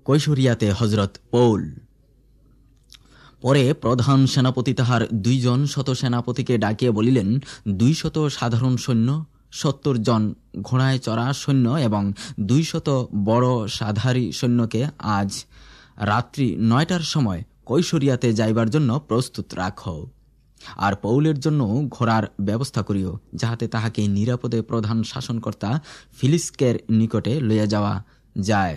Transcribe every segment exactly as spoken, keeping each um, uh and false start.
কৈশরিয়াতে হজরত পৌল। পরে প্রধান সেনাপতি তাহার দুইজন শত সেনাপতিকে ডাকিয়া বলিলেন, দুই শত সাধারণ সৈন্য, সত্তর জন ঘোড়ায় চড়া সৈন্য এবং দুই শত বড় সাধারী সৈন্যকে আজ রাত্রি নয়টার সময় কৈশরিয়াতে যাইবার জন্য প্রস্তুত রাখ। আর পৌলের জন্য ঘোড়ার ব্যবস্থা করিও, যাহাতে তাহাকে নিরাপদে প্রধান শাসনকর্তা ফিলিস্কের নিকটে লইয়া যাওয়া যায়।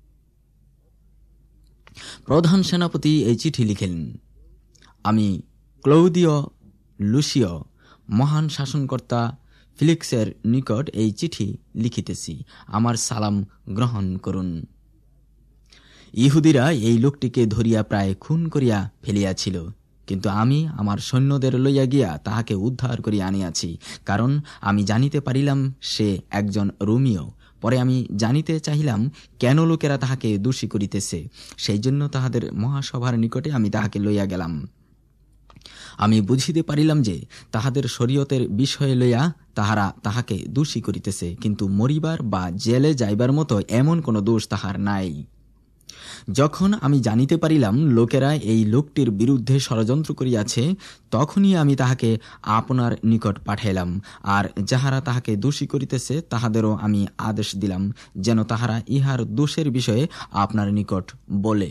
প্রধান সেনাপতি এই চিঠি লিখেন, আমি ক্লৌদীয় লুসিয় মহান শাসনকর্তা ফিলিক্সের নিকট এই চিঠি লিখিতেছি, আমার সালাম গ্রহণ করুন। ইহুদিরা এই লোকটিকে ধরিয়া প্রায় খুন করিয়া ফেলিয়াছিল, কিন্তু আমি আমার সৈন্যদের লইয়া গিয়া তাহাকে উদ্ধার করিয়া আনিয়াছি, কারণ আমি জানিতে পারিলাম সে একজন রোমীয়। পরে আমি জানিতে চাহিলাম কেন লোকেরা তাহাকে দোষী করিতেছে, সেই জন্য তাহাদের মহাসভার নিকটে আমি তাহাকে লইয়া গেলাম। আমি বুঝিতে পারিলাম যে তাহাদের শরীয়তের বিষয়ে লইয়া তাহারা তাহাকে দোষী করিতেছে, কিন্তু মরিবার বা জেলে যাইবার মতো এমন কোন দোষ তাহার নাই। যখন আমি জানিতে পারিলাম লোকেরা এই লোকটির বিরুদ্ধে ষড়যন্ত্র করিয়াছে, তখনই আমি তাহাকে আপনার নিকট পাঠাইলাম। আর যাহারা তাহাকে দোষী করিতেছে তাহাদেরও আমি আদেশ দিলাম, যেন তাহারা ইহার দোষের বিষয়ে আপনার নিকট বলে।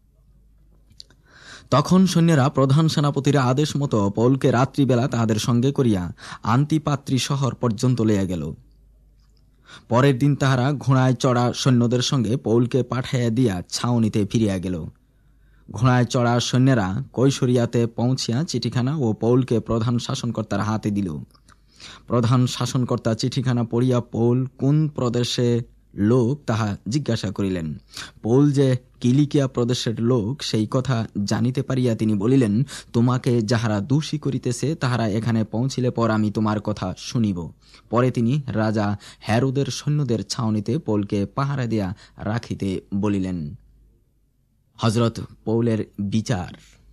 তখন সৈন্যরা প্রধান সেনাপতির আদেশ মতো পৌলকে রাত্রিবেলা তাহাদের সঙ্গে করিয়া আন্তিপাত্রি শহর পর্যন্ত লইয়া গেল। পরের দিন তাহারা ঘোড়ায় চড়া সৈন্যদের সঙ্গে পৌলকে পাঠাইয়া দিয়া ছাউনিতে ফিরিয়া গেল। ঘোড়ায় চড়া সৈন্যরা কৈশরিয়াতে পৌঁছিয়া চিঠিখানা ও পৌলকে প্রধান শাসনকর্তার হাতে দিল। প্রধান শাসনকর্তা চিঠিখানা পড়িয়া পৌল কোন প্রদেশে লোক তাহা জিজ্ঞাসা করিলেন। পৌল যে কিলিকিয়া প্রদেশের লোক সেই কথা জানিতে পারিয়া তিনি বলিলেন, তোমাকে যাহারা দোষী করিতেছে তাহারা এখানে পৌঁছিলে পর আমি তোমার কথা শুনিব। পরে তিনি রাজা হেরোদের সৈন্যদের ছাউনিতে পৌলকে পাহারা দিয়া রাখিতে বলিলেন। হজরত পৌলের বিচার।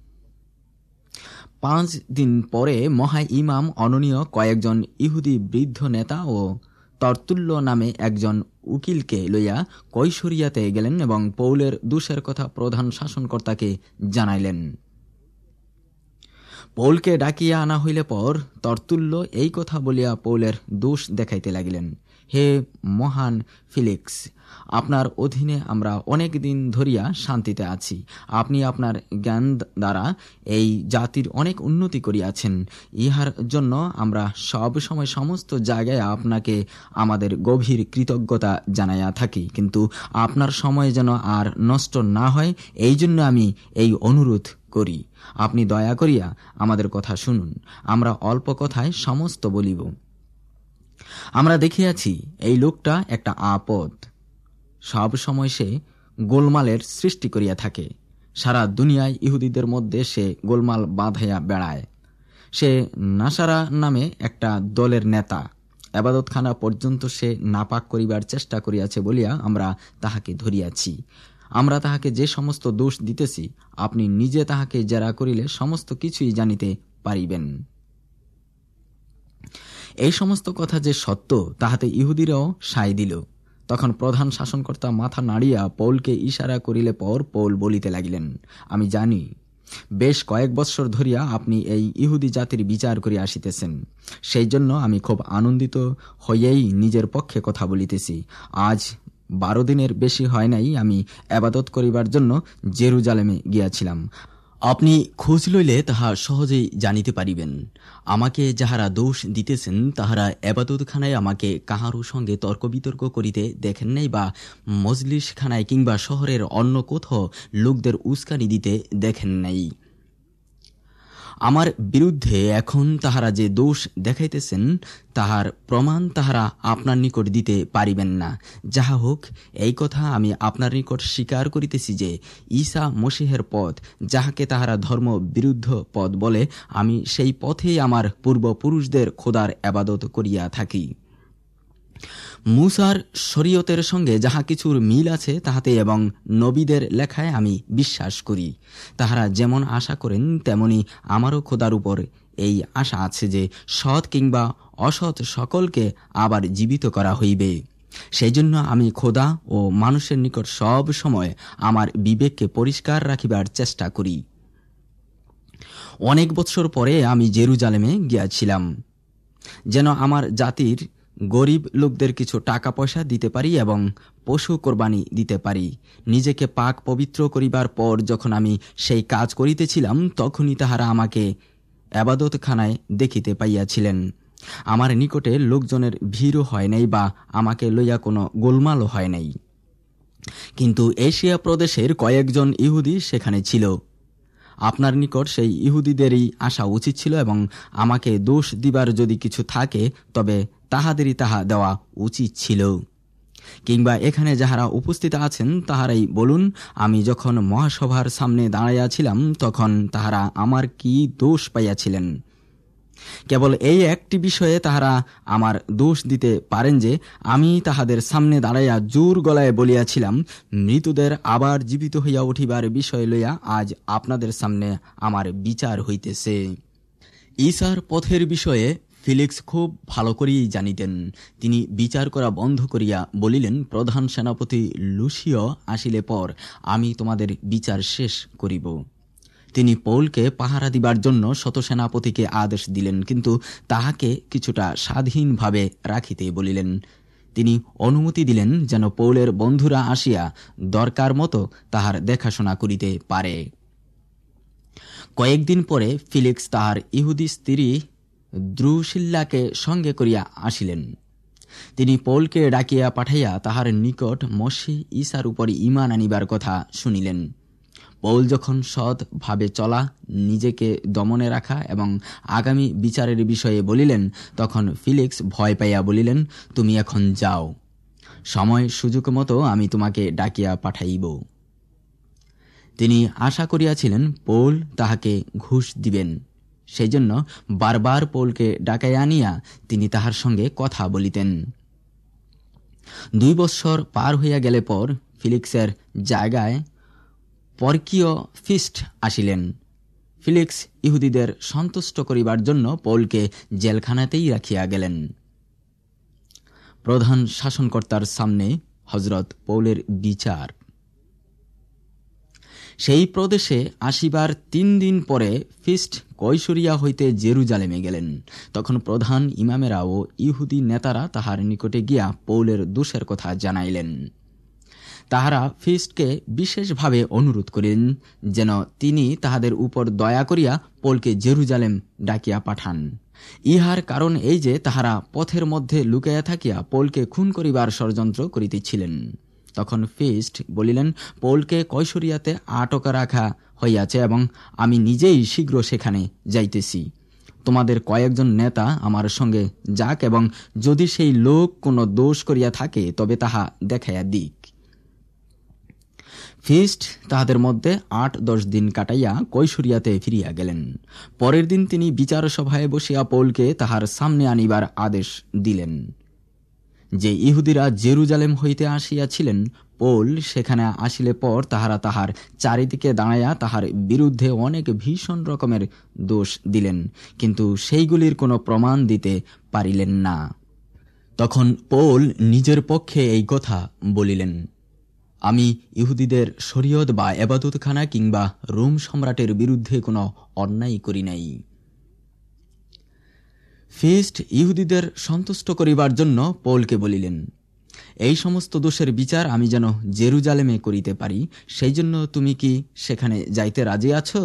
পাঁচ দিন পরে মহা ইমাম অননীয় কয়েকজন ইহুদি বৃদ্ধ নেতা ও তর্তুল্য নামে একজন উকিলকে লইয়া কৈশরিয়াতে গেলেন এবং পৌলের দোষের কথা প্রধান শাসনকর্তাকে জানাইলেন। পৌলকে ডাকিয়া আনা হইলে পর তর্তুল্য এই কথা বলিয়া পৌলের দোষ দেখাইতে লাগিলেন। হে মহান ফিলিক্স, আপনার অধীনে আমরা অনেক দিন ধরিয়া শান্তিতে আছি। আপনি আপনার জ্ঞান দ্বারা এই জাতির অনেক উন্নতি করিয়াছেন। ইহার জন্য আমরা সব সময় সমস্ত জায়গায় আপনাকে আমাদের গভীর কৃতজ্ঞতা জানাইয়া থাকি, কিন্তু আপনার সময় যেন আর নষ্ট না হয় এই জন্য আমি এই অনুরোধ করি, আপনি দয়া করিয়া আমাদের কথা শুনুন। আমরা অল্প কথায় সমস্ত বলিব। আমরা দেখিয়াছি এই লোকটা একটা আপদ। সব সময় সে গোলমালের সৃষ্টি করিয়া থাকে। সারা দুনিয়ায় ইহুদিদের মধ্যে সে গোলমাল বাঁধাইয়া বেড়ায়। সে নাসারা নামে একটা দলের নেতা। এবাদতখানা পর্যন্ত সে নাপাক করিবার চেষ্টা করিয়াছে বলিয়া আমরা তাহাকে ধরিয়াছি। আমরা তাহাকে যে সমস্ত দোষ দিতেছি আপনি নিজে তাহাকে জেরা করিলে সমস্ত কিছুই জানিতে পারিবেন। এই সমস্ত কথা যে সত্য তাহাতে ইহুদিরাও সায় দিল। তখন প্রধান শাসনকর্তা মাথা নাড়িয়া পৌলকে ইশারা করিলে পর পৌল বলিতে লাগিলেন, আমি জানি বেশ কয়েক বৎসর ধরিয়া আপনি এই ইহুদি জাতির বিচার করিয়া আসিতেছেন। সেই জন্য আমি খুব আনন্দিত হইয়াই নিজের পক্ষে কথা বলিতেছি। আজ বারো দিনের বেশি হয় নাই আমি এবাদত করিবার জন্য জেরুজালেমে গিয়াছিলাম। আপনি খোঁজ লইলে তাহা সহজেই জানিতে পারিবেন। আমাকে যাহারা দোষ দিতেছেন তাহারা এবাদতখানায় আমাকে কাহারও সঙ্গে তর্ক বিতর্ক করিতে দেখেন নাই, বা মজলিসখানায় কিংবা শহরের অন্য কোথাও লোকদের উস্কানি দিতে দেখেন নাই। আমার বিরুদ্ধে এখন তাহারা যে দোষ দেখাইতেছেন তাহার প্রমাণ তাহারা আপনার নিকট দিতে পারিবেন না। যাহা হোক, এই কথা আমি আপনার নিকট স্বীকার করিতেছি যে ঈসা মসীহের পথ, যাহাকে তাহারা ধর্ম বিরুদ্ধ পথ বলে, আমি সেই পথেই আমার পূর্বপুরুষদের খোদার এবাদত করিয়া থাকি। মুসার শরীয়তের সঙ্গে যাহা কিছুর মিল আছে তাহাতে এবং নবীদের লেখায় আমি বিশ্বাস করি। তাহারা যেমন আশা করেন তেমনি আমারও খোদার উপর এই আশা আছে যে সৎ কিংবা অসৎ সকলকে আবার জীবিত করা হইবে। সেই জন্য আমি খোদা ও মানুষের নিকট সব সময় আমার বিবেককে পরিষ্কার রাখিবার চেষ্টা করি। অনেক বৎসর পরে আমি জেরুজালেমে গিয়াছিলাম, যেন আমার জাতির গরিব লোকদের কিছু টাকা পয়সা দিতে পারি এবং পশু কোরবানি দিতে পারি। নিজেকে পাক পবিত্র করিবার পর যখন আমি সেই কাজ করিতেছিলাম, তখনই তাহারা আমাকে আবাদতখানায় দেখিতে পাইয়াছিলেন। আমার নিকটে লোকজনের ভিড়ও হয় নাই বা আমাকে লইয়া কোনো গোলমালও হয় নাই। কিন্তু এশিয়া প্রদেশের কয়েকজন ইহুদি সেখানে ছিল। আপনার নিকট সেই ইহুদিদেরই আসা উচিত ছিল এবং আমাকে দোষ দিবার যদি কিছু থাকে তবে তাহাদেরই তাহা দেওয়া উচিত ছিল। কিংবা এখানে যাহারা উপস্থিত আছেন তাহারাই বলুন, আমি যখন মহাসভার সামনে দাঁড়াইয়াছিলাম তখন তাহারা আমার কি দোষ পাইয়াছিলেন? কেবল এই একটি বিষয়ে তাহারা আমার দোষ দিতে পারেন যে আমি তাহাদের সামনে দাঁড়াইয়া জোর গলায় বলিয়াছিলাম, মৃতদের আবার জীবিত হইয়া উঠিবার বিষয় লইয়া আজ আপনাদের সামনে আমার বিচার হইতেছে। ঈসার পথের বিষয়ে ফিলিক্স খুব ভালো করেই জানিতেন। তিনি বিচার করা বন্ধ করিয়া বলিলেন, প্রধান সেনাপতি লুসিয় আসিলে পর আমি তোমাদের বিচার শেষ করিব। তিনি পৌলকে পাহারা দিবার জন্য শত সেনাপতিকে আদেশ দিলেন, কিন্তু তাহাকে কিছুটা স্বাধীনভাবে রাখিতে বলিলেন। তিনি অনুমতি দিলেন যেন পৌলের বন্ধুরা আসিয়া দরকার মতো তাহার দেখাশোনা করিতে পারে। কয়েকদিন পরে ফিলিক্স তাহার ইহুদি স্ত্রী দ্রুসিল্লাকে সঙ্গে করিয়া আসিলেন। তিনি পৌলকে ডাকিয়া পাঠাইয়া তাহার নিকট মসীহ ঈসার উপর ঈমান আনিবার কথা শুনিলেন। পৌল যখন সৎ ভাবে চলা, নিজেকে দমনে রাখা এবং আগামী বিচারের বিষয়ে বলিলেন, তখন ফিলিক্স ভয় পাইয়া বলিলেন, তুমি এখন যাও, সময় সুযোগ মতো আমি তোমাকে ডাকিয়া পাঠাইব। তিনি আশা করিয়াছিলেন পৌল তাহাকে ঘুষ দিবেন, সেই জন্য বারবার পৌলকে ডাকাইয়া আনিয়া তিনি তাহার সঙ্গে কথা বলিতেন। দুই বৎসর পার হইয়া গেলে পর ফিলিক্সের জায়গায় পরকীয় ফিস্ট আসিলেন। ফিলিক্স ইহুদিদের সন্তুষ্ট করিবার জন্য পৌলকে জেলখানাতেই রাখিয়া গেলেন। প্রধান শাসনকর্তার সামনে হজরত পৌলের বিচার। সেই প্রদেশে আসিবার তিন দিন পরে ফিস্ট কৈশরিয়া হইতে জেরুজালেমে গেলেন। তখন প্রধান ইমামেরা ও ইহুদি নেতারা তাহার নিকটে গিয়া পৌলের দোষের কথা জানাইলেন। তাহারা ফিস্টকে বিশেষভাবে অনুরোধ করিলেন যেন তিনি তাহাদের উপর দয়া করিয়া পৌলকে জেরুজালেম ডাকিয়া পাঠান। ইহার কারণ এই যে তাহারা পথের মধ্যে লুকাইয়া থাকিয়া পৌলকে খুন করিবার ষড়যন্ত্র করিতেছিলেন। তখন ফিস্ট বলিলেন, পৌলকে কৈশরিয়াতে আটক রাখা হইয়াছে এবং আমি নিজেই শীঘ্র সেখানে যাইতেছি। তোমাদের কয়েকজন নেতা আমার সঙ্গে যাক এবং যদি সেই লোক কোনো দোষ করিয়া থাকে তবে তাহা দেখাইয়া দিক। ফিস্ট তাহাদের মধ্যে আট দশ দিন কাটাইয়া কৈশরিয়াতে ফিরিয়া গেলেন। পরের দিন তিনি বিচার সভায় বসিয়া পৌলকে তাহার সামনে আনিবার আদেশ দিলেন। যে ইহুদিরা জেরুজালেম হইতে আসিয়াছিলেন, পৌল সেখানে আসিলে পর তাহারা তাহার চারিদিকে দাঁড়াইয়া তাহার বিরুদ্ধে অনেক ভীষণ রকমের দোষ দিলেন, কিন্তু সেইগুলির কোনো প্রমাণ দিতে পারিলেন না। তখন পৌল নিজের পক্ষে এই কথা বলিলেন, আমি ইহুদিদের শরীয়ত বা ইবাদতখানা কিংবা রোম সম্রাটের বিরুদ্ধে কোনো অন্যায় করি নাই। ফিস্ট ইহুদিদের সন্তুষ্ট করিবার জন্য পৌলকে বলিলেন, এই সমস্ত দোষের বিচার আমি যেন জেরুজালেমে করিতে পারি, সেই জন্য তুমি কি সেখানে যাইতে রাজি আছো?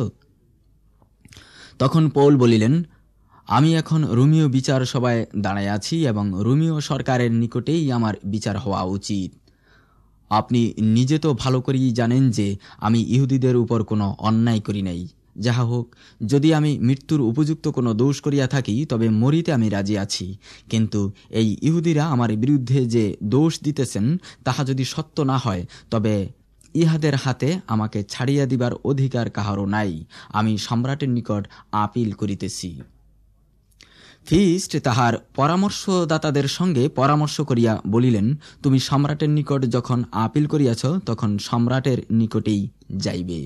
তখন পৌল বলিলেন, আমি এখন রোমীয় বিচার সভায় দাঁড়ায় আছি এবং রোমীয় সরকারের নিকটেই আমার বিচার হওয়া উচিত। আপনি নিজে তো ভালো করেই জানেন যে আমি ইহুদিদের উপর কোনো অন্যায় করি নাই। যাহা হোক, যদি আমি মৃত্যুর উপযুক্ত কোনো দোষ করিয়া থাকি তবে মরিতে আমি রাজি আছি, কিন্তু এই ইহুদিরা আমার বিরুদ্ধে যে দোষ দিতেছেন তাহা যদি সত্য না হয় তবে ইহাদের হাতে আমাকে ছাড়িয়া দিবার অধিকার কাহারও নাই। আমি সম্রাটের নিকট আপিল করিতেছি। ফিস্ট তাহার পরামর্শদাতাদের সঙ্গে পরামর্শ করিয়া বলিলেন, তুমি সম্রাটের নিকট যখন আপিল করিয়াছ তখন সম্রাটের নিকটেই যাইবে।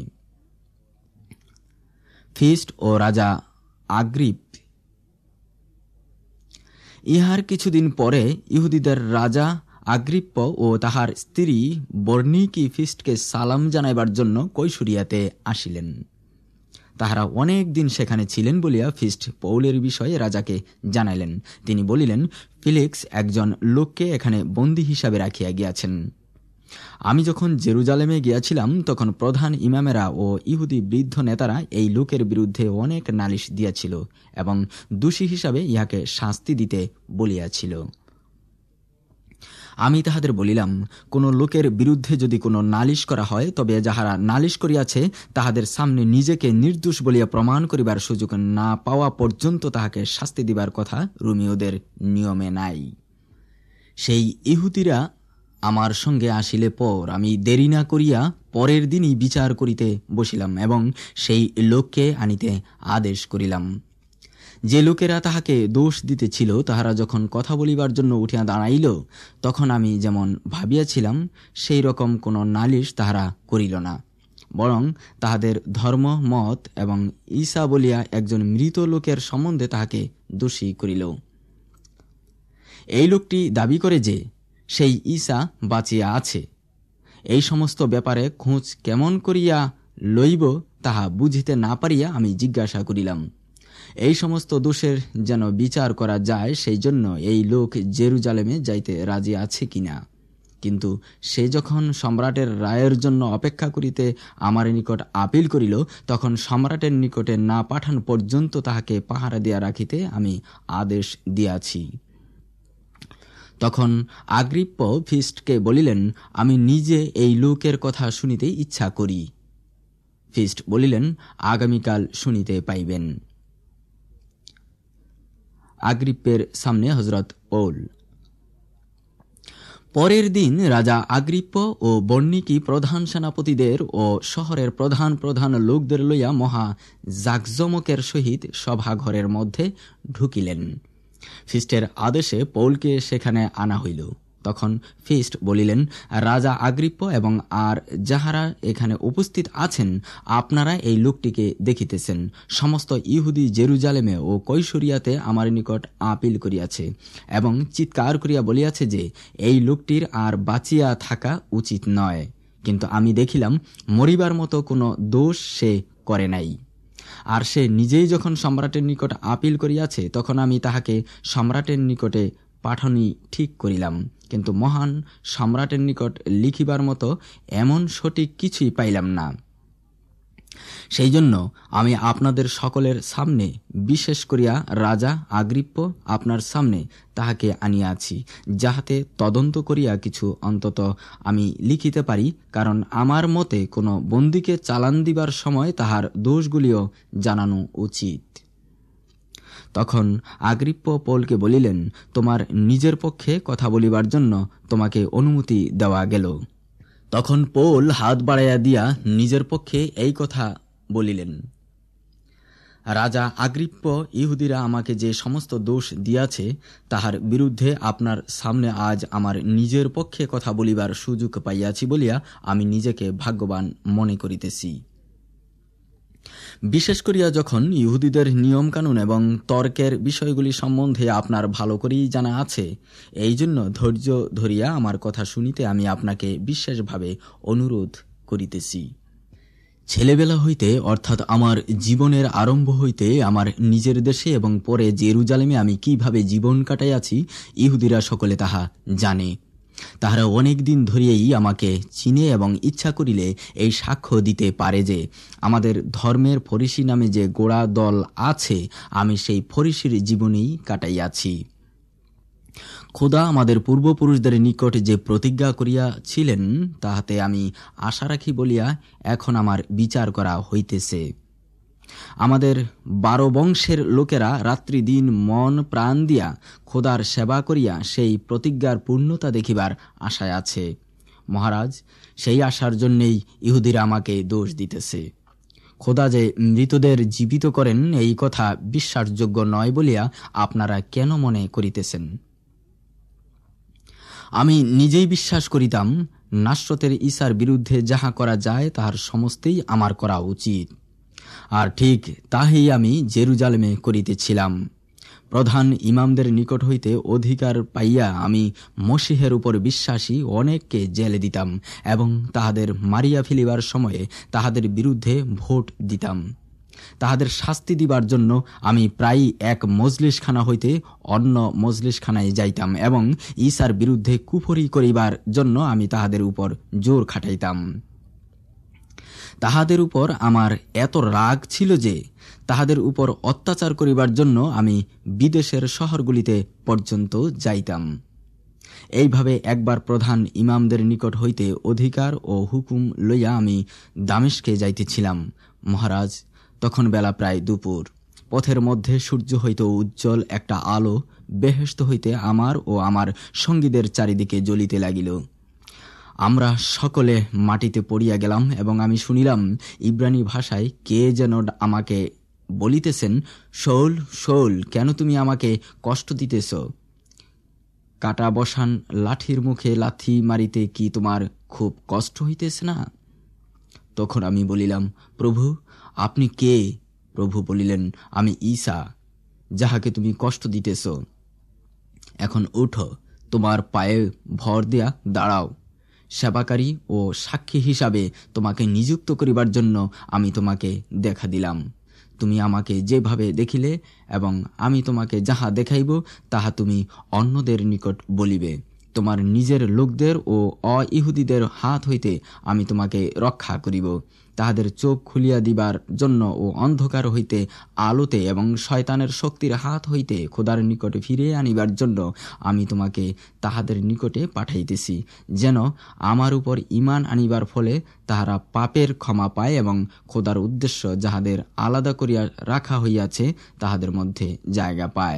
ফিস্ট ও রাজা আগ্রিপ। ইহার কিছুদিন পরে ইহুদিদের রাজা আগ্রিপ্প ও তাহার স্ত্রী বর্ণিকি ফিস্টকে সালাম জানাইবার জন্য কৈশরিয়াতে আসিলেন। তাহারা অনেক দিন সেখানে ছিলেন বলিয়া ফিস্ট পৌলের বিষয়ে রাজাকে জানাইলেন। তিনি বলিলেন, ফিলিক্স একজন লোককে এখানে বন্দী হিসাবে রাখিয়া গিয়াছেন। আমি যখন জেরুজালেমে গিয়াছিলাম তখন প্রধান ইমামেরা ও ইহুদি বৃদ্ধ নেতারা এই লোকের বিরুদ্ধে অনেক নালিশ দিয়াছিল এবং দোষী হিসাবে ইহাকে শাস্তি দিতে বলিয়াছিল। আমি তাহাদের বলিলাম, কোন লোকের বিরুদ্ধে যদি কোনো নালিশ করা হয়, তবে যাহারা নালিশ করিয়াছে তাহাদের সামনে নিজেকে নির্দোষ বলিয়া প্রমাণ করিবার সুযোগ না পাওয়া পর্যন্ত তাহাকে শাস্তি দিবার কথা রোমীয়দের নিয়মে নাই। সেই ইহুদিরা আমার সঙ্গে আসিলে পর আমি দেরি না করিয়া পরের দিনই বিচার করিতে বসিলাম এবং সেই লোককে আনিতে আদেশ করিলাম। যে লোকেরা তাহাকে দোষ দিতেছিল তাহারা যখন কথা বলিবার জন্য উঠিয়া দাঁড়াইল, তখন আমি যেমন ভাবিয়াছিলাম সেই রকম কোনো নালিশ তাহারা করিল না, বরং তাহাদের ধর্ম মত এবং ঈসা বলিয়া একজন মৃত লোকের সম্বন্ধে তাহাকে দোষী করিল। এই লোকটি দাবি করে যে সেই ঈসা বাঁচিয়া আছে। এই সমস্ত ব্যাপারে খোঁজ কেমন করিয়া লইব তাহা বুঝিতে না পারিয়া আমি জিজ্ঞাসা করিলাম। এই সমস্ত দোষের যেন বিচার করা যায়, সেই জন্য এই লোক জেরুজালেমে যাইতে রাজি আছে কিনা। কিন্তু সে যখন সম্রাটের রায়ের জন্য অপেক্ষা করিতে আমার নিকট আপিল করিল, তখন সম্রাটের নিকটে না পাঠান পর্যন্ত তাহাকে পাহারা দিয়া রাখিতে আমি আদেশ দিয়াছি। তখন আগ্রিপ্প ফিস্টকে বলিলেন, আমি নিজে এই লোকের কথা শুনিতে ইচ্ছা করি। ফিস্ট বলিলেন, আগামীকাল শুনিতে পাইবেন। আগ্রিপ্পের সামনে হযরত পৌল। পরের দিন রাজা আগ্রিপ্প ও বর্ণিকি প্রধান সেনাপতিদের ও শহরের প্রধান প্রধান লোকদের লইয়া মহা জাকজমকের সহিত সভাঘরের মধ্যে ঢুকিলেন। ফিস্টের আদেশে পৌলকে সেখানে আনা হইল। তখন ফিস্ট বলিলেন, রাজা আগ্রিপ্প এবং আর যাহারা এখানে উপস্থিত আছেন, আপনারা এই লোকটিকে দেখিতেছেন। সমস্ত ইহুদি জেরুজালেমে ও কৈশরিয়াতে আমার নিকট আপিল করিয়াছে এবং চিৎকার করিয়া বলিয়াছে যে এই লোকটির আর বাঁচিয়া থাকা উচিত নয়। কিন্তু আমি দেখিলাম মরিবার মতো কোনো দোষ সে করে নাই। আর সে নিজেই যখন সম্রাটের নিকট আপিল করিয়াছে, তখন আমি তাহাকে সম্রাটের নিকটে পাঠানি ঠিক করিলাম। কিন্তু মহান সম্রাটের নিকট লিখিবার মতো এমন সঠিক কিছুই পাইলাম না। সেই জন্য আমি আপনাদের সকলের সামনে, বিশেষ করিয়া রাজা আগ্রিপ্প আপনার সামনে তাহাকে আনিয়াছি, যাহাতে তদন্ত করিয়া কিছু অন্তত আমি লিখিতে পারি, কারণ আমার মতে কোনো বন্দীকে চালান দিবার সময় তাহার দোষগুলিও জানানো উচিত। তখন আগ্রিপ্প পৌলকে বলিলেন, তোমার নিজের পক্ষে কথা বলিবার জন্য তোমাকে অনুমতি দেওয়া গেল। তখন পৌল হাত বাড়াইয়া দিয়া নিজের পক্ষে এই কথা বলিলেন, রাজা আগ্রিপ্প, ইহুদিরা আমাকে যে সমস্ত দোষ দিয়াছে তাহার বিরুদ্ধে আপনার সামনে আজ আমার নিজের পক্ষে কথা বলিবার সুযোগ পাইয়াছি বলিয়া আমি নিজেকে ভাগ্যবান মনে করিতেছি। বিশেষ করিয়া যখন ইহুদিদের নিয়মকানুন এবং তর্কের বিষয়গুলি সম্বন্ধে আপনার ভালো করেই জানা আছে, এই জন্য ধৈর্য ধরিয়া আমার কথা শুনিতে আমি আপনাকে বিশেষভাবে অনুরোধ করিতেছি। ছেলেবেলা হইতে, অর্থাৎ আমার জীবনের আরম্ভ হইতে আমার নিজের দেশে এবং পরে জেরুজালেমে আমি কিভাবে জীবন কাটাইয়াছি, ইহুদিরা সকলে তাহা জানে। তাহারা অনেক দিন ধরিয়াই আমাকে চিনে এবং ইচ্ছা করিলে এই সাক্ষ্য দিতে পারে যে আমাদের ধর্মের ফরিসি নামে যে গোড়া দল আছে, আমি সেই ফরিসির জীবনেই কাটাইয়াছি। খোদা আমাদের পূর্বপুরুষদের নিকট যে প্রতিজ্ঞা করিয়াছিলেন, তাহাতে আমি আশা রাখি বলিয়া এখন আমার বিচার করা হইতেছে। আমাদের বারো বংশের লোকেরা রাত্রি দিন মন প্রাণ দিয়া খোদার সেবা করিয়া সেই প্রতিজ্ঞার পূর্ণতা দেখিবার আশায় আছে। মহারাজ, সেই আশার জন্যেই ইহুদিরা আমাকে দোষ দিতেছে। খোদা যে মৃতদের জীবিত করেন, এই কথা বিশ্বাসযোগ্য নয় বলিয়া আপনারা কেন মনে করিতেছেন? আমি নিজেই বিশ্বাস করিতাম, নাসরতের ঈসার বিরুদ্ধে যাহা করা যায় তাহার সমস্তই আমার করা উচিত, আর ঠিক তাহাই আমি জেরুজালেমে করিতেছিলাম। প্রধান ইমামদের নিকট হইতে অধিকার পাইয়া আমি মসীহের উপর বিশ্বাসী অনেককে জেলে দিতাম এবং তাহাদের মারিয়া ফেলিবার সময়ে তাহাদের বিরুদ্ধে ভোট দিতাম। তাহাদের শাস্তি দিবার জন্য আমি প্রায় এক মজলিসখানা হইতে অন্য মজলিসখানায় যাইতাম এবং ঈসার বিরুদ্ধে কুফরি করিবার জন্য আমি তাহাদের উপর জোর খাটাইতাম। তাহাদের উপর আমার এত রাগ ছিল যে তাহাদের উপর অত্যাচার করিবার জন্য আমি বিদেশের শহরগুলিতে পর্যন্ত যাইতাম। এইভাবে একবার প্রধান ইমামদের নিকট হইতে অধিকার ও হুকুম লইয়া আমি দামেস্কে যাইতেছিলাম। মহারাজ, তখন বেলা প্রায় দুপুর। পথের মধ্যে সূর্য হইতে উজ্জ্বল একটা আলো বেহেশত হইতে আমার ও আমার সঙ্গীদের চারিদিকে জ্বলিতে লাগিল। আমরা সকলে মাটিতে পড়িয়া গেলাম এবং আমি শুনিলাম ইব্রানি ভাষায় কে যেন আমাকে বলিতেছেন, শৌল, শৌল, কেন তুমি আমাকে কষ্ট দিতেছ? কাটা বসান লাঠির মুখে লাথি মারিতে কি তোমার খুব কষ্ট হইতেছে না? তখন আমি বলিলাম, প্রভু, আপনি কে? প্রভু বলিলেন, আমি ঈসা, যাহাকে তুমি কষ্ট দিতেছ। এখন উঠো, তোমার পায়ে ভর দিয়া দাঁড়াও। সেবাকারী ও সাক্ষী হিসাবে তোমাকে নিযুক্ত করিবার জন্য আমি তোমাকে দেখা দিলাম। তুমি আমাকে যেভাবে দেখিলে এবং আমি তোমাকে যাহা দেখাইব তাহা তুমি অন্যদের নিকট বলিবে। তোমার নিজের লোকদের ও অইহুদীদের হাত হইতে আমি তোমাকে রক্ষা করিব। তাহাদের চোখ খুলিয়া দিবার জন্য ও অন্ধকার হইতে আলোতে এবং শয়তানের শক্তির হাত হইতে খোদার নিকটে ফিরে আনিবার জন্য আমি তোমাকে তাহাদের নিকটে পাঠাইতেছি, যেন আমার উপর ঈমান আনিবার ফলে তাহারা পাপের ক্ষমা পায় এবং খোদার উদ্দেশ্য যাহাদের আলাদা করিয়া রাখা হইয়াছে তাহাদের মধ্যে জায়গা পায়।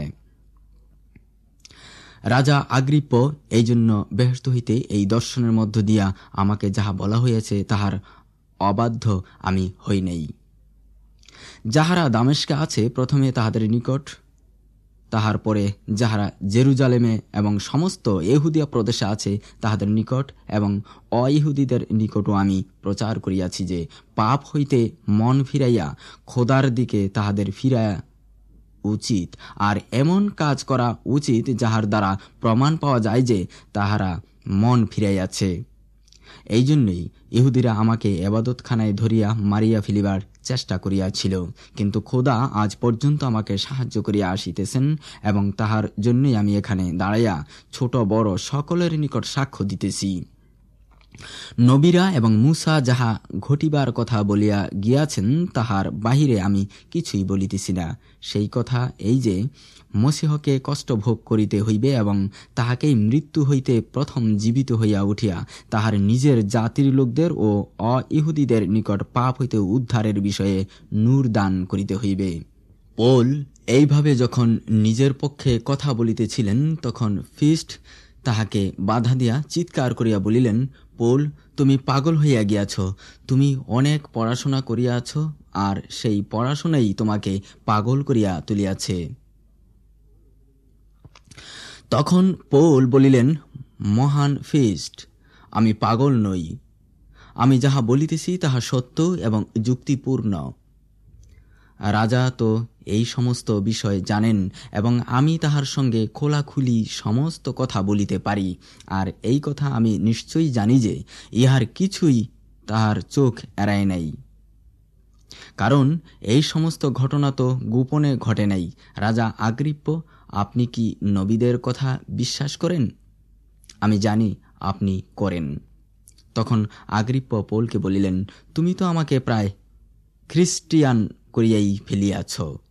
রাজা আগ্রিপ্প এই জন্য বেহেশত হইতে এই দর্শনের মধ্য দিয়া আমাকে যাহা বলা হইয়াছে তাহার অবাধ্য আমি হই নাই। যাহারা দামেস্কে আছে প্রথমে তাহাদের নিকট, তাহার পরে যাহারা জেরুজালেমে এবং সমস্ত ইহুদিয়া প্রদেশে আছে তাহাদের নিকট এবং অইহুদীদের নিকটও আমি প্রচার করিয়াছি যে পাপ হইতে মন ফিরাইয়া খোদার দিকে তাহাদের ফিরাইয়া উচিত, আর এমন কাজ করা উচিত যাহার দ্বারা প্রমাণ পাওয়া যায় যে তাহারা মন ফিরাইয়াছে। এই জন্যই ইহুদিরা আমাকে এবাদতখানায় ধরিয়া মারিয়া ফেলিবার চেষ্টা করিয়াছিল, কিন্তু খোদা আজ পর্যন্ত আমাকে সাহায্য করিয়া আসিতেছেন এবং তাহার জন্যই আমি এখানে দাঁড়াইয়া ছোট বড় সকলের নিকট সাক্ষ্য দিতেছি। নবীরা এবং মূসা যাহা ঘটিবার কথা বলিয়া গিয়াছেন তাহার বাহিরে আমি কিছুই বলিতেছি না। সেই কথা এই যে মসীহকে কষ্ট ভোগ করিতে হইবে এবং তাহাকেই মৃত্যু হইতে প্রথম জীবিত হইয়া উঠিয়া তাহার নিজের জাতির লোকদের ও অইহুদীদের নিকট পাপ হইতে উদ্ধারের বিষয়ে নূর দান করিতে হইবে। পৌল এইভাবে যখন নিজের পক্ষে কথা বলিতেছিলেন তখন ফিস্ট তাহাকে বাধা দিয়া চিৎকার করিয়া বলিলেন, পৌল, তুমি পাগল হইয়া গিয়াছ। তুমি অনেক পড়াশোনা করিয়াছ, আর সেই পড়াশোনাই তোমাকে পাগল করিয়া তুলিয়াছে। তখন পৌল বলিলেন, মহান ফিস্ট, আমি পাগল নই। আমি যাহা বলিতেছি তাহা সত্য এবং যুক্তিপূর্ণ। রাজা তো এই সমস্ত বিষয় জানেন এবং আমি তাহার সঙ্গে খোলাখুলি সমস্ত কথা বলিতে পারি, আর এই কথা আমি নিশ্চয়ই জানি যে ইহার কিছুই তাহার চোখ এড়ায় নাই, কারণ এই সমস্ত ঘটনা তো গোপনে ঘটে নাই। রাজা আগ্রিপ্প, আপনি কি নবীদের কথা বিশ্বাস করেন? আমি জানি আপনি করেন। তখন আগ্রিপ্প পৌলকে বলিলেন, তুমি তো আমাকে প্রায় খ্রিস্টিয়ান করিয়াই ফেলিয়াছ।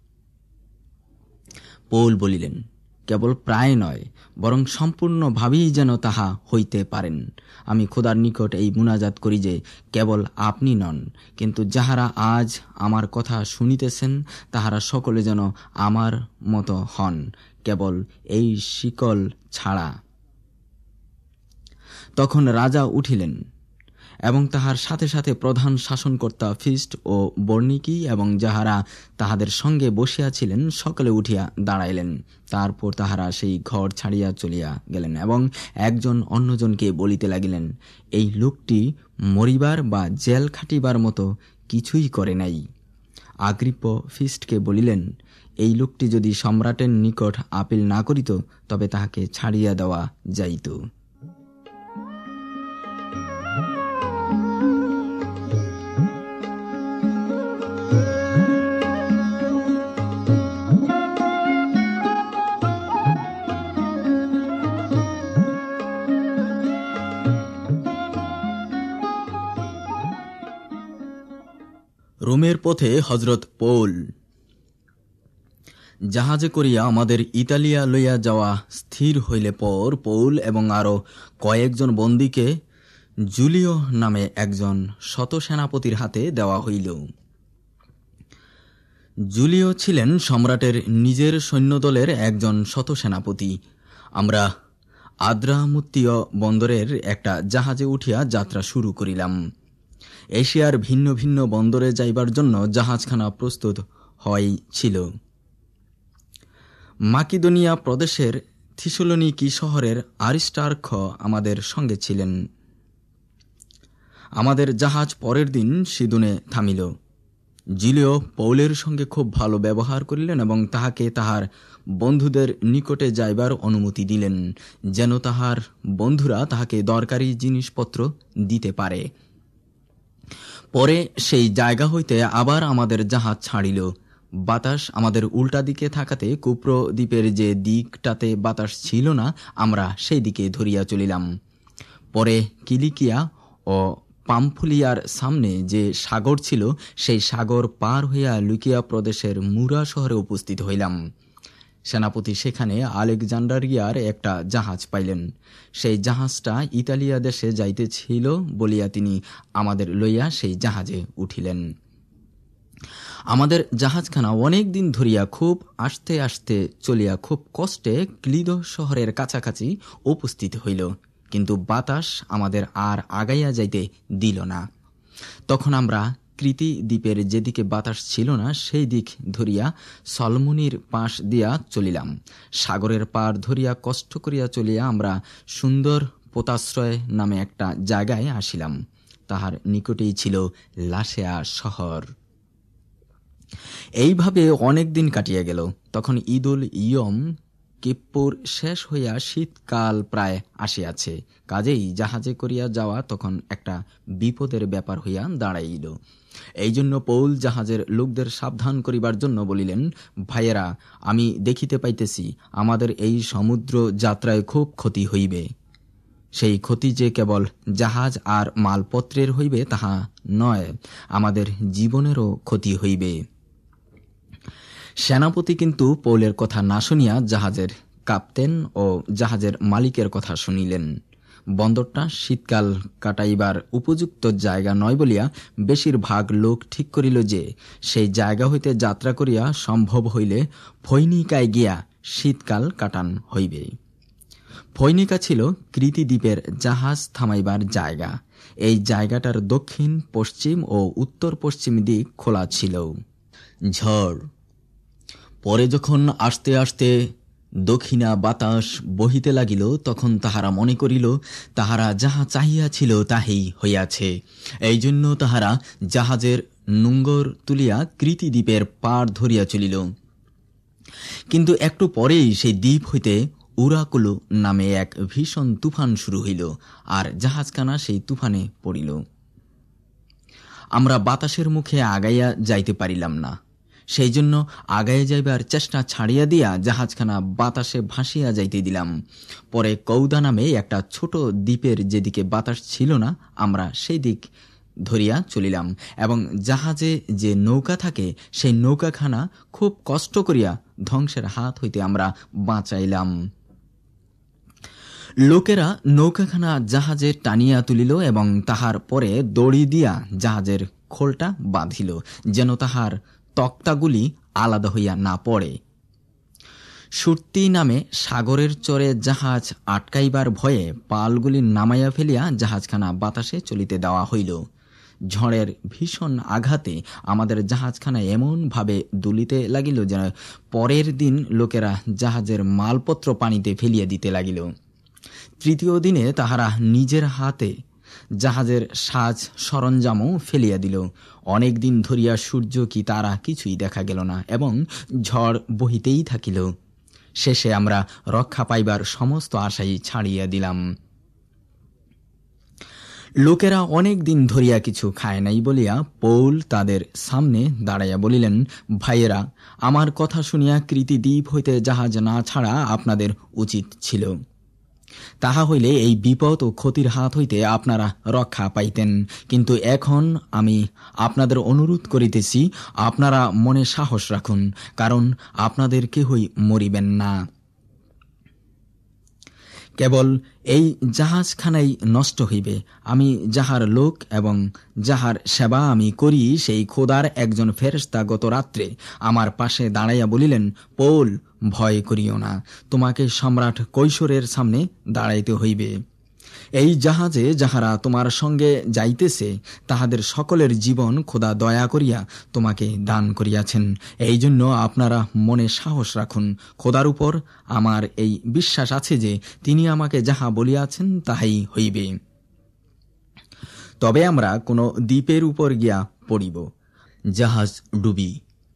পৌল বলিলেন, কেবল প্রায় নয়, বরং সম্পূর্ণভাবেই যেন তাহা হইতে পারেন। আমি খোদার নিকট এই মুনাজাত করি যে কেবল আপনি নন, কিন্তু যাহারা আজ আমার কথা শুনিতেছেন তাহারা সকলে যেন আমার মতো হন, কেবল এই শিকল ছাড়া। তখন রাজা উঠিলেন এবং তাহার সাথে সাথে প্রধান শাসনকর্তা ফিস্ট ও বর্ণিকি এবং যাহারা তাহাদের সঙ্গে বসিয়াছিলেন সকলে উঠিয়া দাঁড়াইলেন। তারপর তাহারা সেই ঘর ছাড়িয়া চলিয়া গেলেন এবং একজন অন্যজনকে বলিতে লাগিলেন, এই লোকটি মরিবার বা জেল খাটিবার মতো কিছুই করে নাই। আগ্রিপ্প ফিস্টকে বলিলেন, এই লোকটি যদি সম্রাটের নিকট আপিল না করিত তবে তাহাকে ছাড়িয়া দেওয়া যাইত। রোমের পথে হজরত পৌল। জাহাজে করিয়া আমাদের ইতালিয়া লইয়া যাওয়া স্থির হইলে পর পৌল এবং আরো কয়েকজন বন্দীকে জুলিও নামে একজন শত সেনাপতির হাতে দেওয়া হইল। জুলিও ছিলেন সম্রাটের নিজের সৈন্যদলের একজন শত সেনাপতি। আমরা আদ্রামুত্তীয় বন্দরের একটা জাহাজে উঠিয়া যাত্রা শুরু করিলাম। এশিয়ার ভিন্ন ভিন্ন বন্দরে যাইবার জন্য জাহাজখানা প্রস্তুত হইছিল। মাকিদোনিয়া প্রদেশের থিসলনিকি শহরের আরিস্টার্খ আমাদের সঙ্গে ছিলেন। আমাদের জাহাজ পরের দিন সিদুনে থামিল। জুলিও পৌলের সঙ্গে খুব ভালো ব্যবহার করিলেন এবং তাহাকে তাহার বন্ধুদের নিকটে যাইবার অনুমতি দিলেন, যেন তাহার বন্ধুরা তাহাকে দরকারি জিনিসপত্র দিতে পারে। পরে সেই জায়গা হইতে আবার আমাদের জাহাজ ছাড়িল। বাতাস আমাদের উল্টা দিকে থাকাতে কুপ্র দ্বীপের যে দিকটাতে বাতাস ছিল না, আমরা সেই দিকে ধরিয়া চলিলাম। পরে কিলিকিয়া ও পামফুলিয়ার সামনে যে সাগর ছিল, সেই সাগর পার হইয়া লুকিয়া প্রদেশের মুরা শহরে উপস্থিত হইলাম। সেনাপতি সেখানে আলেকজান্ডারিয়ার একটা জাহাজ পাইলেন। সেই জাহাজটা ইতালিয়া দেশে যাইতেছিল বলিয়া তিনি আমাদের লইয়া সেই জাহাজে উঠিলেন। আমাদের জাহাজখানা অনেক দিন ধরিয়া খুব আস্তে আস্তে চলিয়া খুব কষ্টে ক্লিদ শহরের কাছাকাছি উপস্থিত হইল, কিন্তু বাতাস আমাদের আর আগাইয়া যাইতে দিল না। তখন আমরা কৃতি দ্বীপের যেদিকে বাতাস ছিল না সেই দিক ধরিয়া সলমনির পাশ দিয়া চলিলাম। সাগরের পার ধরিয়া কষ্ট করিয়া চলিয়া আমরা সুন্দর পোতাশ্রয় নামে একটা জায়গায় আসিলাম। তাহার নিকটেই ছিল লাসেয়া শহর। এইভাবে অনেক দিন কাটিয়া গেল। তখন ঈদুল ইয়ম কিপ্পুর শেষ হইয়া শীতকাল প্রায় আসিয়াছে। কাজেই জাহাজে করিয়া যাওয়া তখন একটা বিপদের ব্যাপার হইয়া দাঁড়াইল। এই জন্য পৌল জাহাজের লোকদের সাবধান করিবার জন্য বলিলেন, ভাইয়েরা, আমি দেখিতে পাইতেছি আমাদের এই সমুদ্র যাত্রায় খুব ক্ষতি হইবে। সেই ক্ষতি যে কেবল জাহাজ আর মালপত্রের হইবে তাহা নয়, আমাদের জীবনেরও ক্ষতি হইবে। সেনাপতি কিন্তু পৌলের কথা না শুনিয়া জাহাজের কাপ্তেন ও জাহাজের মালিকের কথা শুনিলেন। বন্দরটা শীতকাল কাটাইবার উপযুক্ত জায়গা নয় বলিয়া বেশিরভাগ লোক ঠিক করিল যে সেই জায়গা হইতে যাত্রা করিয়া সম্ভব হইলে ফৈনিকায় গিয়া শীতকাল কাটান হইবে। ফৈনিকা ছিল কৃতি দ্বীপের জাহাজ থামাইবার জায়গা। এই জায়গাটার দক্ষিণ পশ্চিম ও উত্তর পশ্চিম দিক খোলা ছিল। ঝড় পরে যখন আস্তে আস্তে দক্ষিণা বাতাস বহিতে লাগিল, তখন তাহারা মনে করিল তাহারা যাহা চাহিয়াছিল তাহাই হইয়াছে। এই জন্য তাহারা জাহাজের নোঙ্গর তুলিয়া কৃতি দ্বীপের পার ধরিয়া চলিল। কিন্তু একটু পরেই সেই দ্বীপ হইতে উরাকুলু নামে এক ভীষণ তুফান শুরু হইল, আর জাহাজখানা সেই তুফানে পড়িল। আমরা বাতাসের মুখে আগাইয়া যাইতে পারিলাম না। সেই জন্য আগাইয়া যাইবার চেষ্টা ছাড়িয়া দিয়া জাহাজখানা বাতাসে ভাসিয়া যাইতে দিলাম। পরে কৌদা নামে একটা ছোট দ্বীপের যেদিকে বাতাস ছিল না, আমরা সেই দিক ধরিয়া চলিলাম এবং জাহাজে যে নৌকা থাকে সেই নৌকাখানা খুব কষ্ট করিয়া ধ্বংসের হাত হইতে আমরা বাঁচাইলাম। লোকেরা নৌকাখানা জাহাজে টানিয়া তুলিল এবং তাহার পরে দড়ি দিয়া জাহাজের খোলটা বাঁধিল, যেন তাহার তক্তাগুলি আলাদা হইয়া না পড়ে। সুরতি নামে সাগরের চরে জাহাজ আটকাইবার ভয়ে পালগুলি নামাইয়া ফেলিয়া জাহাজখানা বাতাসে চলিতে দেওয়া হইল। ঝড়ের ভীষণ আঘাতে আমাদের জাহাজখানা এমন ভাবে দুলিতে লাগিল যেন পরের দিন লোকেরা জাহাজের মালপত্র পানিতে ফেলিয়া দিতে লাগিল। তৃতীয় দিনে তাহারা নিজের হাতে জাহাজের সাজ সরঞ্জামও ফেলিয়া দিল। অনেক দিন ধরিয়া সূর্য কি তারা কিছুই দেখা গেল না, এবং ঝড় বহিতেই থাকিল। শেষে আমরা রক্ষা পাইবার সমস্ত আশাই ছাড়িয়া দিলাম। লোকেরা অনেক দিন ধরিয়া কিছু খায় নাই বলিয়া পৌল তাদের সামনে দাঁড়াইয়া বলিলেন, ভাইয়েরা, আমার কথা শুনিয়া কৃতি দ্বীপ হইতে জাহাজ না ছাড়া আপনাদের উচিত ছিল। তাহা হইলে এই বিপদ ও ক্ষতির হাত হইতে আপনারা রক্ষা পাইতেন। কিন্তু এখন আমি আপনাদের অনুরোধ করিতেছি, আপনারা মনে সাহস রাখুন, কারণ আপনাদের কেহই মরিবেন না। কেবল এই জাহাজখানাই নষ্ট হইবে। আমি যাহার লোক এবং যাহার সেবা আমি করি, সেই খোদার একজন ফেরেশতা গত রাত্রে আমার পাশে দাঁড়াইয়া বলিলেন, পৌল, ভয় করিও না, তোমাকে সম্রাট কৈশোরের সামনে দাঁড়াইতে হইবে। এই জাহাজে যাহারা তোমার সঙ্গে যাইতেছে, তাহাদের সকলের জীবন খোদা দয়া করিয়া তোমাকে দান করিয়াছেন। এই জন্য আপনারা মনে সাহস রাখুন। খোদার উপর আমার এই বিশ্বাস আছে যে তিনি আমাকে যাহা বলিয়াছেন তাহাই হইবে। তবে আমরা কোনো দ্বীপের উপর গিয়া পড়িব। জাহাজ ডুবি।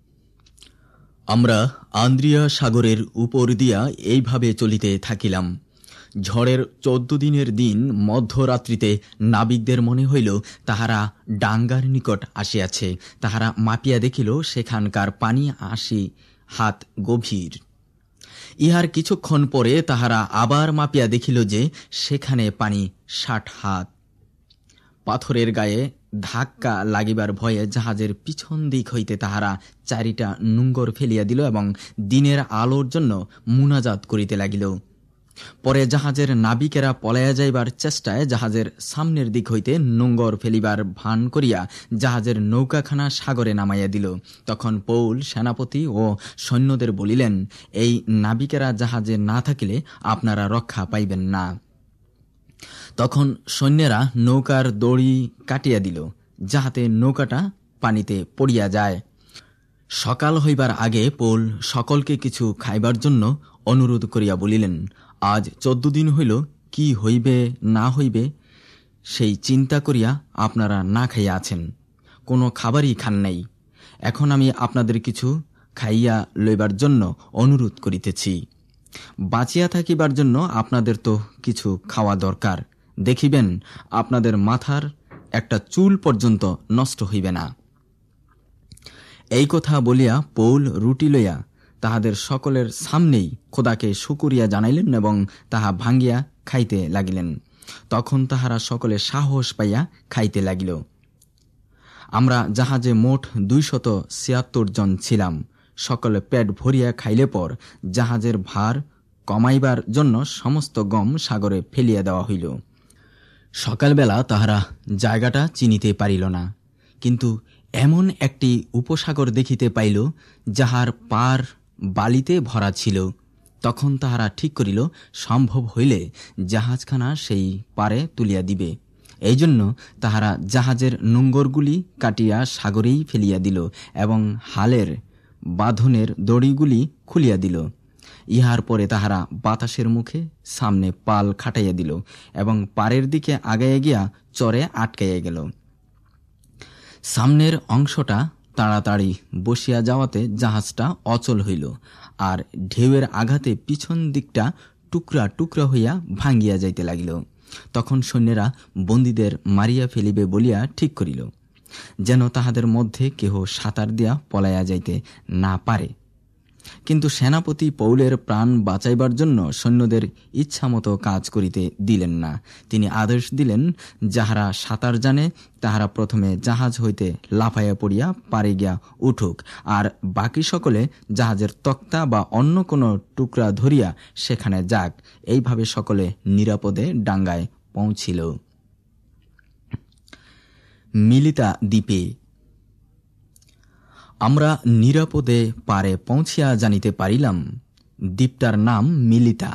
আমরা আন্দ্রিয়া সাগরের উপর দিয়া এইভাবে চলিতে থাকিলাম। ঝড়ের চোদ্দ দিনের দিন মধ্যরাত্রিতে নাবিকদের মনে হইল তাহারা ডাঙ্গার নিকট আসিয়াছে। তাহারা মাপিয়া দেখিল সেখানকার পানি আশি হাত গভীর। ইহার কিছুক্ষণ পরে তাহারা আবার মাপিয়া দেখিল যে সেখানে পানি ষাট হাত। পাথরের গায়ে ধাক্কা লাগিবার ভয়ে জাহাজের পিছন দিক হইতে তাহারা চারিটা নুঙ্গর ফেলিয়া দিল এবং দিনের আলোর জন্য মুনাজাত করিতে লাগিল। পরে জাহাজের নাবিকেরা পলাইয়া যাইবার চেষ্টায় জাহাজের সামনের দিক হইতে নোঙ্গর ফেলিবার ভান করিয়া জাহাজের নৌকাখানা সাগরে নামাইয়া দিল। তখন পৌল সেনাপতি ও সৈন্যদের বলিলেন, এই নাবিকেরা জাহাজে না থাকিলে আপনারা রক্ষা পাইবেন না। তখন সৈন্যেরা নৌকার দড়ি কাটিয়া দিল, যাহাতে নৌকাটা পানিতে পড়িয়া যায়। সকাল হইবার আগে পৌল সকলকে কিছু খাইবার জন্য অনুরোধ করিয়া বলিলেন, আজ চোদ্দ দিন হইল, কি হইবে না হইবে সেই চিন্তা করিয়া আপনারা না খাইয়া আছেন, কোনো খাবারই খান নাই। এখন আমি আপনাদের কিছু খাইয়া লইবার জন্য অনুরোধ করিতেছি। বাঁচিয়া থাকিবার জন্য আপনাদের তো কিছু খাওয়া দরকার। দেখিবেন আপনাদের মাথার একটা চুল পর্যন্ত নষ্ট হইবে না। এই কথা বলিয়া পৌল রুটি লইয়া তাহাদের সকলের সামনেই খোদাকে শুকরিয়া জানাইলেন এবং তাহা ভাঙ্গিয়া খাইতে লাগিলেন। তখন তাহারা সকলে সাহস পাইয়া খাইতে লাগিল। আমরা জাহাজে মোট দুইশত ছিয়াত্তর জন ছিলাম। সকলে পেট ভরিয়া খাইলে পর জাহাজের ভার কমাইবার জন্য সমস্ত গম সাগরে ফেলিয়া দেওয়া হইল। সকালবেলা তাহারা জায়গাটা চিনিতে পারিল না, কিন্তু এমন একটি উপসাগর দেখিতে পাইল যাহার পার বালিতে ভরা ছিল। তখন তাহারা ঠিক করিল, সম্ভব হইলে জাহাজখানা সেই পারে তুলিয়া দিবে। এই জন্য তাহারা জাহাজের নোঙ্গরগুলি কাটিয়া সাগরেই ফেলিয়া দিল এবং হালের বাঁধনের দড়িগুলি খুলিয়া দিল। ইহার পরে তাহারা বাতাসের মুখে সামনে পাল খাটাইয়া দিল এবং পারের দিকে আগাইয়া গিয়া চরে আটকাইয়া গেল। সামনের অংশটা তাড়াতাড়ি বসিয়া যাওয়াতে জাহাজটা অচল হইল, আর ঢেউয়ের আঘাতে পিছন দিকটা টুকরা টুকরা হইয়া ভাঙ্গিয়া যাইতে লাগিল। তখন সৈন্যেরা বন্দীদের মারিয়া ফেলিবে বলিয়া ঠিক করিল, যেন তাহাদের মধ্যে কেহ সাঁতার দিয়া পলাইয়া যাইতে না পারে। কিন্তু সেনাপতি পৌলের প্রাণ বাঁচাইবার জন্য সৈন্যদের ইচ্ছামতো কাজ করিতে দিলেন না। তিনি আদেশ দিলেন, যাহারা সাঁতার জানে তাহারা প্রথমে জাহাজ হইতে লাফাইয়া পড়িয়া পারে গিয়া উঠুক, আর বাকি সকলে জাহাজের তক্তা বা অন্য কোনো টুকরা ধরিয়া সেখানে যাক। এইভাবে সকলে নিরাপদে ডাঙ্গায় পৌঁছিল। মিলিতা দ্বীপে আমরা নিরাপদে পারে পৌঁছিয়া জানিতে পারিলাম দ্বীপটার নাম মিলিতা।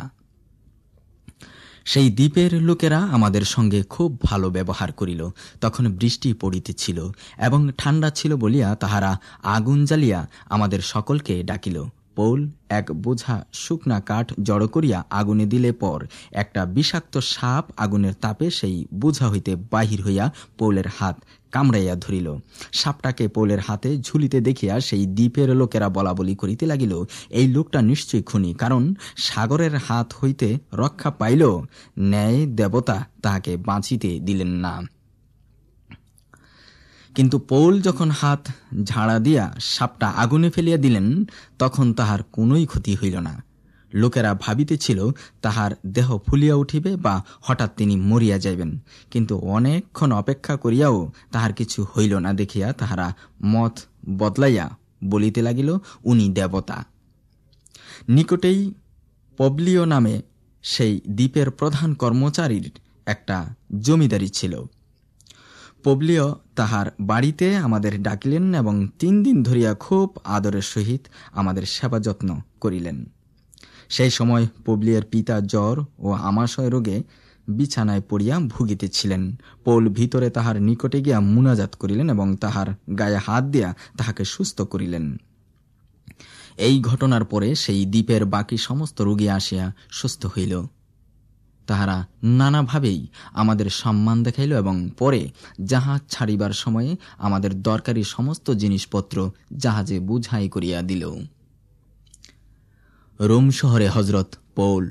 সেই দ্বীপের লোকেরা আমাদের সঙ্গে খুব ভালো ব্যবহার করিল। তখন বৃষ্টি পড়িতেছিল এবং ঠান্ডা ছিল বলিয়া তাহারা আগুন জ্বালিয়া আমাদের সকলকে ডাকিল। পৌল এক বোঝা শুকনা কাঠ জড়ো করিয়া আগুনে দিলে পর একটা বিষাক্ত সাপ আগুনের তাপে সেই বোঝা হইতে বাহির হইয়া পৌলের হাত কামড়াইয়া ধরিল। সাপটাকে পৌলের হাতে ঝুলিতে দেখিয়া সেই দ্বীপের লোকেরা বলা বলি করিতে লাগিল, এই লোকটা নিশ্চয়ই খুনি, কারণ সাগরের হাত হইতে রক্ষা পাইল, ন্যায় দেবতা তাহাকে বাঁচিতে দিলেন না। কিন্তু পৌল যখন হাত ঝাড়া দিয়া সাপটা আগুনে ফেলিয়া দিলেন, তখন তাহার কোনোই ক্ষতি হইল না। লোকেরা ভাবিতেছিল তাহার দেহ ফুলিয়া উঠিবে বা হঠাৎ তিনি মরিয়া যাইবেন, কিন্তু অনেকক্ষণ অপেক্ষা করিয়াও তাহার কিছু হইল না দেখিয়া তাহারা মত বদলাইয়া বলিতে লাগিল, উনি দেবতা। নিকটেই পবলিও নামে সেই দ্বীপের প্রধান কর্মচারীর একটা জমিদারি ছিল। পবলিও তাহার বাড়িতে আমাদের ডাকিলেন এবং তিন দিন ধরিয়া খুব আদরের সহিত আমাদের সেবা যত্ন করিলেন। সেই সময় পবলিয়ের পিতা জ্বর ও আমাশয় রোগে বিছানায় পড়িয়া ভুগিতেছিলেন। পৌল ভিতরে তাহার নিকটে গিয়া মুনাজাত করিলেন এবং তাহার গায়ে হাত দিয়া তাহাকে সুস্থ করিলেন। এই ঘটনার পরে সেই দ্বীপের বাকি সমস্ত রোগী আসিয়া সুস্থ হইল। তাহারা নানাভাবেই আমাদের সম্মান দেখাইল এবং পরে জাহাজ ছাড়িবার সময়ে আমাদের দরকারি সমস্ত জিনিসপত্র জাহাজে বুঝাই করিয়া দিল। রোম শহরে হজরত পৌল।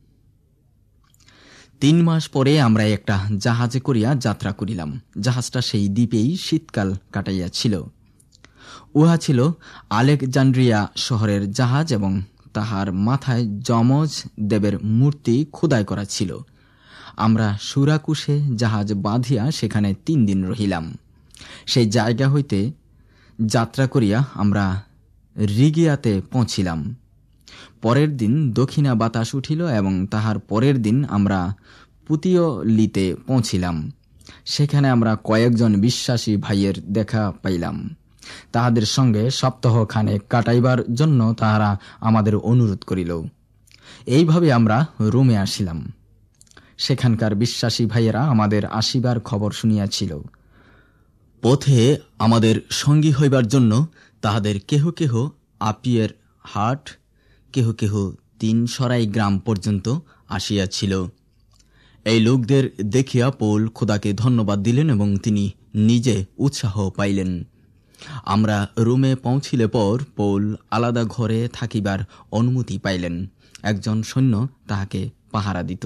তিন মাস পরে আমরা একটা জাহাজে করিয়া যাত্রা করিলাম। জাহাজটা সেই দ্বীপেই শীতকাল কাটাইয়াছিল। উহা ছিল আলেকজান্দ্রিয়া শহরের জাহাজ এবং তাহার মাথায় যমজ দেবের মূর্তি খোদাই করা ছিল। আমরা সুরাকুশে জাহাজ বাঁধিয়া সেখানে তিন দিন রহিলাম। সেই জায়গা হইতে যাত্রা করিয়া আমরা রিগিয়াতে পৌঁছিলাম। পরের দিন দক্ষিণা বাতাস উঠিল এবং তাহার পরের দিন আমরা পুতিয়লিতে পৌঁছিলাম। সেখানে আমরা কয়েকজন বিশ্বাসী ভাইয়ের দেখা পাইলাম। তাহাদের সঙ্গে সপ্তাহখানে কাটাইবার জন্য তাহারা আমাদের অনুরোধ করিল। এইভাবে আমরা রোমে আসিলাম। সেখানকার বিশ্বাসী ভাইয়েরা আমাদের আসিবার খবর শুনিয়াছিল। পথে আমাদের সঙ্গী হইবার জন্য তাহাদের কেহ কেহ আপিয়ের হাট, কেহ কেহ তিন সরাই গ্রাম পর্যন্ত আসিয়াছিল। এই লোকদের দেখিয়া পৌল খোদাকে ধন্যবাদ দিলেন এবং তিনি নিজে উৎসাহ পাইলেন। আমরা রোমে পৌঁছিলে পর পৌল আলাদা ঘরে থাকিবার অনুমতি পাইলেন। একজন সৈন্য তাহাকে পাহারা দিত।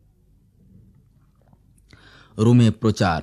রোমে প্রচার।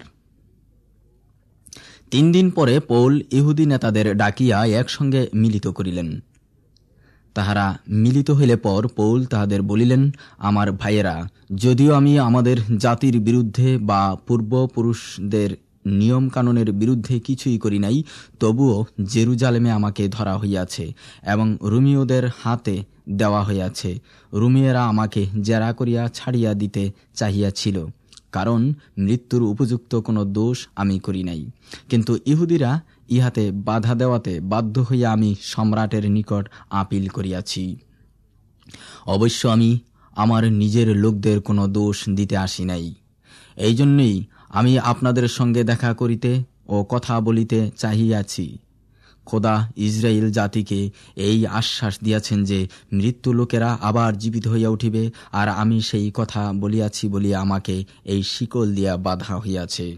তিন দিন পরে পৌল ইহুদি নেতাদের ডাকিয়া একসঙ্গে মিলিত করিলেন। তাহারা মিলিত হইলে পর পৌল তাহাদের বলিলেন, আমার ভাইয়েরা, যদিও আমি আমাদের জাতির বিরুদ্ধে বা পূর্বপুরুষদের নিয়ম কানুনের বিরুদ্ধে কিছুই করি নাই, তবুও জেরুজালেমে আমাকে ধরা হইয়াছে এবং রোমীয়দের হাতে দেওয়া হইয়াছে। রোমীয়রা আমাকে জেরা করিয়া ছাড়িয়া দিতে চাহিয়াছিল, কারণ মৃত্যুর উপযুক্ত কোনো দোষ আমি করি নাই। কিন্তু ইহুদিরা ইহাতে বাধা দেওয়াতে বাধ্য হইয়া আমি সম্রাটের নিকট আপিল করিয়াছি। অবশ্য আমি আমার নিজের লোকদের কোনো দোষ দিতে আসি নাই। এই জন্যই আমি আপনাদের সঙ্গে দেখা করিতে ও কথা বলিতে চাহিয়াছি। খোদা ইসরায়েল জাতিকে এই আশ্বাস দিয়াছেন যে মৃত্যু লোকেরা আবার জীবিত হইয়া উঠিবে, আর আমি সেই কথা বলিয়াছি বলিয়া আমাকে এই শিকল দিয়া বাধা হইয়াছে।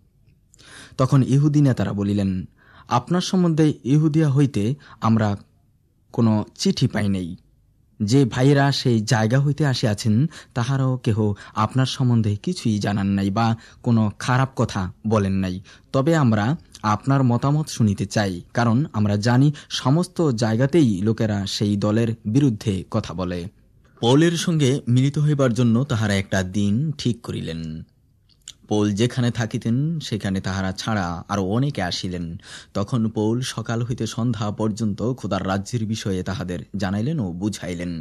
তখন ইহুদি নেতারা বলিলেন, আপনার সম্বন্ধে ইহুদিয়া হইতে আমরা কোনো চিঠি পাই নাই। যে ভাইয়েরা সেই জায়গা হইতে আসিয়াছেন তাহারাও কেহ আপনার সম্বন্ধে কিছুই জানান নাই বা কোনো খারাপ কথা বলেন নাই। তবে আমরা আপনার মতামত শুনিতে চাই, কারণ আমরা জানি সমস্ত জায়গাতেই লোকেরা সেই দলের বিরুদ্ধে কথা বলে। পৌলের সঙ্গে মিলিত হইবার জন্য তাহারা একটা দিন ঠিক করিলেন। পৌল যেখানে থাকিতেন সেখানে তাহারা ছাড়া আরো অনেকে আসিলেন। তখন পৌল সকাল হইতে সন্ধ্যা পর্যন্ত খোদার রাজ্যের বিষয়ে তাহাদের জানাইলেন ও বুঝাইলেন।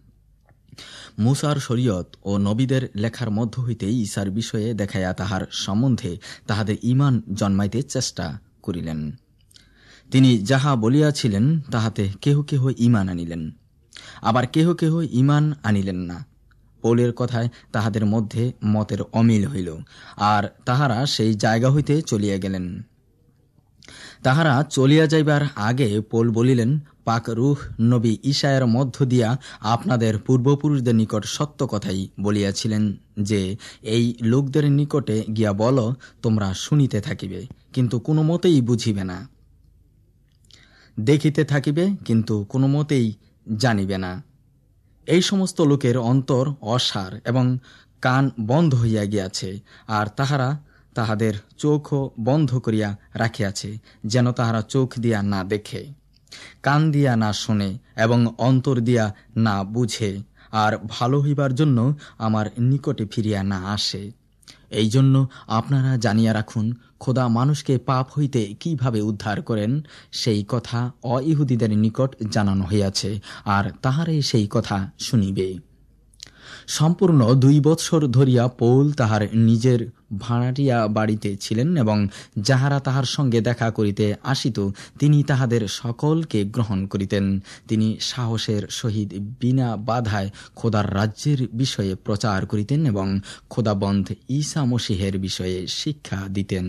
মুসার শরীয়ত ও নবীদের লেখার মধ্য হইতে ঈসার বিষয়ে দেখাইয়া তাহার সম্বন্ধে তাহাদের ঈমান জন্মাইতে চেষ্টা করিলেন। তিনি যাহা বলিয়াছিলেন তাহাতে কেহ কেহ ঈমান আনিলেন, আবার কেহ কেহ ঈমান আনিলেন না। পৌলের কথায় তাহাদের মধ্যে মতের অমিল হইল, আর তাহারা সেই জায়গা হইতে চলিয়া গেলেন। তাহারা চলিয়া যাইবার আগে পৌল বলিলেন, পাক রূহ নবী ঈশায়ের মধ্য দিয়া আপনাদের পূর্বপুরুষদের নিকট সত্য কথাই বলিয়াছিলেন যে, এই লোকদের নিকটে গিয়া বল, তোমরা শুনিতে থাকিবে কিন্তু কোনো মতেই বুঝিবে না, দেখিতে থাকিবে কিন্তু কোনো মতেই জানিবে না। এই সমস্ত লোকের অন্তর অসার এবং কান বন্ধ হইয়া গিয়াছে, আর তাহারা তাহাদের চোখও বন্ধ করিয়া রাখিয়াছে, যেন তাহারা চোখ দিয়া না দেখে, কান দিয়া না শোনে এবং অন্তর দিয়া না বুঝে, আর ভালো হইবার জন্য আমার নিকটে ফিরিয়া না আসে। এই জন্য আপনারা জানিয়া রাখুন, খোদা মানুষকে পাপ হইতে কিভাবে উদ্ধার করেন, সেই কথা অইহুদীদের নিকট জানানো হইয়াছে, আর তাহারাই সেই কথা শুনিবে। সম্পূর্ণ দুই বৎসর ধরিয়া পৌল তাহার নিজের ভাড়াটিয়া বাড়িতে ছিলেন, এবং যাহারা তাহার সঙ্গে দেখা করিতে আসিত তিনি তাহাদের সকলকে গ্রহণ করিতেন। তিনি সাহসের সহিত বিনা বাধায় খোদার রাজ্যের বিষয়ে প্রচার করিতেন এবং খোদাবন্ধ ঈসা মসীহের বিষয়ে শিক্ষা দিতেন।